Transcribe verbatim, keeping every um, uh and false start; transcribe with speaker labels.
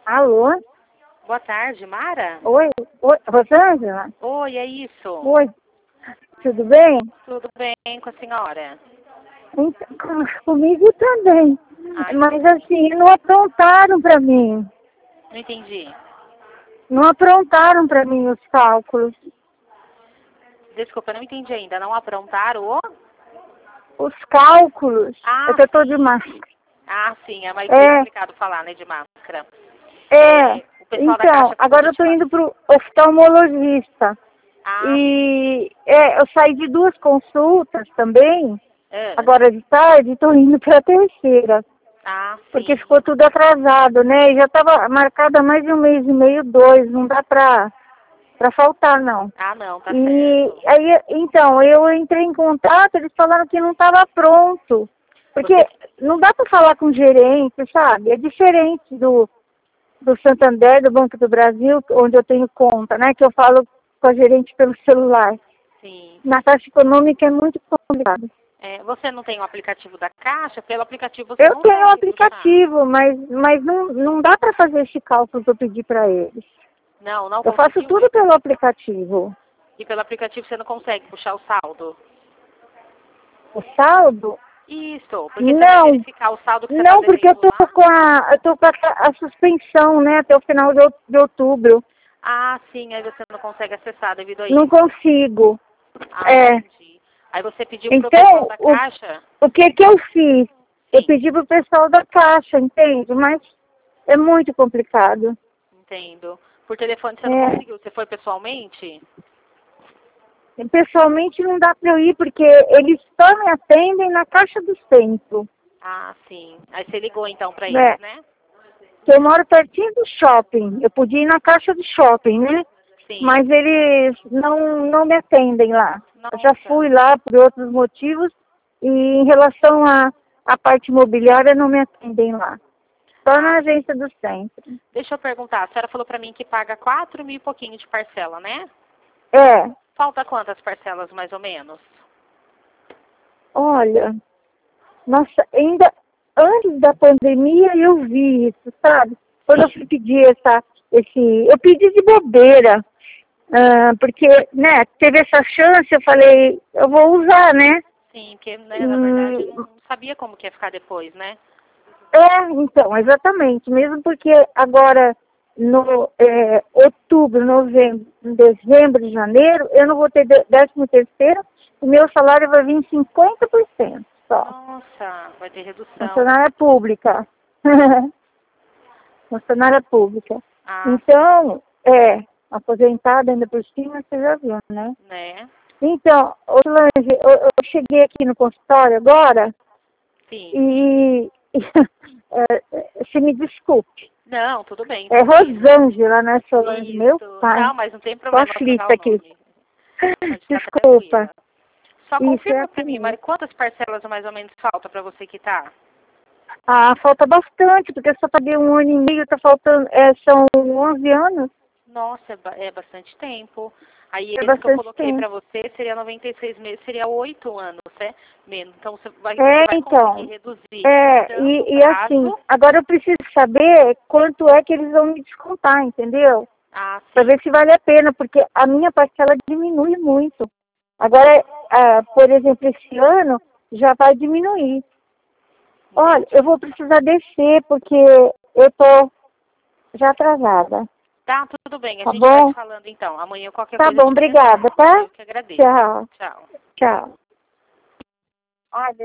Speaker 1: Alô?
Speaker 2: Boa tarde, Mara?
Speaker 1: Oi, oi, Rosângela?
Speaker 2: Oi, é isso?
Speaker 1: Oi, tudo bem?
Speaker 2: Tudo bem com a senhora?
Speaker 1: Então, com- comigo também.
Speaker 2: Ai,
Speaker 1: Mas assim, não aprontaram para mim.
Speaker 2: não entendi.
Speaker 1: Não aprontaram para mim os cálculos.
Speaker 2: Desculpa, eu não entendi ainda. Não aprontaram o...
Speaker 1: Os cálculos.
Speaker 2: Ah,
Speaker 1: É que eu tô
Speaker 2: sim.
Speaker 1: de máscara.
Speaker 2: Ah, sim, é mais
Speaker 1: É.
Speaker 2: complicado falar, né, de máscara.
Speaker 1: É.
Speaker 2: O pessoal da
Speaker 1: Então,
Speaker 2: Caixa...
Speaker 1: agora eu tô indo pro oftalmologista.
Speaker 2: Ah,
Speaker 1: E é, eu saí de duas consultas também.
Speaker 2: é.
Speaker 1: Agora de tarde, estou indo para a terceira.
Speaker 2: Ah, sim.
Speaker 1: Porque ficou tudo atrasado, né? E já estava marcado há mais de um mês e meio, dois. Não dá para para faltar, não.
Speaker 2: Ah, não, tá
Speaker 1: E
Speaker 2: certo.
Speaker 1: aí, então, eu entrei em contato, eles falaram que não estava pronto. Porque
Speaker 2: Você-
Speaker 1: não dá para falar com o gerente, sabe? É diferente do, do Santander, do Banco do Brasil, onde eu tenho conta, né? Que eu falo com a gerente pelo celular.
Speaker 2: Sim.
Speaker 1: Na Caixa Econômica é muito complicado.
Speaker 2: É, você não tem o aplicativo da Caixa? Pelo aplicativo você
Speaker 1: Eu tenho o
Speaker 2: consegue puxar.
Speaker 1: aplicativo, mas, mas não, não dá para fazer esse cálculo que eu pedi para eles.
Speaker 2: Não, não
Speaker 1: Eu faço
Speaker 2: conseguiu?
Speaker 1: tudo pelo aplicativo.
Speaker 2: E pelo aplicativo você não consegue puxar o saldo?
Speaker 1: O saldo?
Speaker 2: Isso, porque você vai
Speaker 1: Não,
Speaker 2: verificar o saldo que você está
Speaker 1: não, porque eu
Speaker 2: devendo
Speaker 1: tô
Speaker 2: lá.
Speaker 1: com a, eu tô com a, a suspensão, né, até o final de, out- de outubro.
Speaker 2: Ah, sim, aí você não consegue acessar devido a
Speaker 1: Não
Speaker 2: isso.
Speaker 1: consigo.
Speaker 2: Ah,
Speaker 1: É.
Speaker 2: entendi. Aí você pediu pro pessoal
Speaker 1: Então,
Speaker 2: da
Speaker 1: o,
Speaker 2: Caixa?
Speaker 1: o que que eu fiz? Eu
Speaker 2: Sim,
Speaker 1: pedi pro pessoal da Caixa, entende? Mas é muito complicado.
Speaker 2: entendo. Por telefone você não
Speaker 1: É.
Speaker 2: conseguiu, você foi pessoalmente?
Speaker 1: Pessoalmente não dá para eu ir, porque eles só me atendem na Caixa do Centro.
Speaker 2: Ah, sim. Aí você ligou então pra
Speaker 1: Né?
Speaker 2: eles, né?
Speaker 1: Eu moro pertinho do shopping. Eu podia ir na Caixa do shopping, né?
Speaker 2: Sim.
Speaker 1: Mas eles não, não me atendem lá. Eu já
Speaker 2: Nossa.
Speaker 1: fui lá por outros motivos e em relação à à parte imobiliária não me atendem lá. Só na
Speaker 2: Ah,
Speaker 1: agência do centro.
Speaker 2: deixa eu perguntar, a senhora falou pra mim que paga quatro mil e pouquinho de parcela, né?
Speaker 1: É,
Speaker 2: Falta quantas parcelas mais ou menos?
Speaker 1: olha, nossa, ainda antes da pandemia eu vi isso, sabe? Quando eu fui pedir essa, esse, eu pedi de bobeira, ah, porque, né, teve essa chance, eu falei, eu vou usar, né?
Speaker 2: Sim, porque, né, na verdade, eu
Speaker 1: Hum,
Speaker 2: não sabia como que ia ficar depois, né?
Speaker 1: é, então, exatamente, mesmo porque agora no é, outubro, novembro, dezembro, janeiro, eu não vou ter de- décimo terceiro, o meu salário vai vir cinquenta por cento só.
Speaker 2: Nossa, vai ter redução.
Speaker 1: Funcionária pública. Funcionária pública.
Speaker 2: Ah,
Speaker 1: Então, é, aposentada ainda por cima, você já viu, né?
Speaker 2: né?
Speaker 1: Então, ô Solange, eu, eu cheguei aqui no consultório agora
Speaker 2: Sim.
Speaker 1: e, e é, você me desculpe.
Speaker 2: Não, tudo bem.
Speaker 1: É
Speaker 2: Imagina.
Speaker 1: Rosângela, né, Solange? Meu
Speaker 2: Isso.
Speaker 1: pai.
Speaker 2: Não, mas não tem
Speaker 1: Tô
Speaker 2: problema trocar
Speaker 1: aflita
Speaker 2: o
Speaker 1: aqui.
Speaker 2: nome. Pode ficar
Speaker 1: Desculpa.
Speaker 2: tranquila. Só
Speaker 1: Isso é
Speaker 2: confirma pra
Speaker 1: assim
Speaker 2: mim,
Speaker 1: mesmo.
Speaker 2: Mari, quantas parcelas mais ou menos falta pra você quitar?
Speaker 1: Ah, falta bastante, porque eu só paguei um ano e meio, tá faltando, é, são onze anos.
Speaker 2: Nossa, é, ba- é bastante tempo. Aí
Speaker 1: É
Speaker 2: esse que eu
Speaker 1: bastante
Speaker 2: coloquei
Speaker 1: tempo.
Speaker 2: pra você seria noventa e seis meses, seria oito anos, né? Menos. Então você vai, você
Speaker 1: É,
Speaker 2: vai conseguir
Speaker 1: então.
Speaker 2: reduzir
Speaker 1: É,
Speaker 2: tanto o
Speaker 1: e, e assim,
Speaker 2: prazo.
Speaker 1: agora eu preciso saber quanto é que eles vão me descontar, entendeu?
Speaker 2: Ah,
Speaker 1: Para
Speaker 2: sim.
Speaker 1: ver se vale a pena, porque a minha parcela diminui muito. Agora, ah, por exemplo, esse ano já vai diminuir. Olha,
Speaker 2: Entendi.
Speaker 1: eu vou precisar descer, porque eu tô já atrasada.
Speaker 2: Tá, tudo bem. A
Speaker 1: Tá
Speaker 2: gente vai
Speaker 1: bom?
Speaker 2: se falando então. Amanhã qualquer
Speaker 1: Tá
Speaker 2: coisa eu
Speaker 1: bom,
Speaker 2: te
Speaker 1: obrigada,
Speaker 2: retorno.
Speaker 1: tá?
Speaker 2: Eu que agradeço.
Speaker 1: Tchau.
Speaker 2: Tchau.
Speaker 1: Tchau. Olha,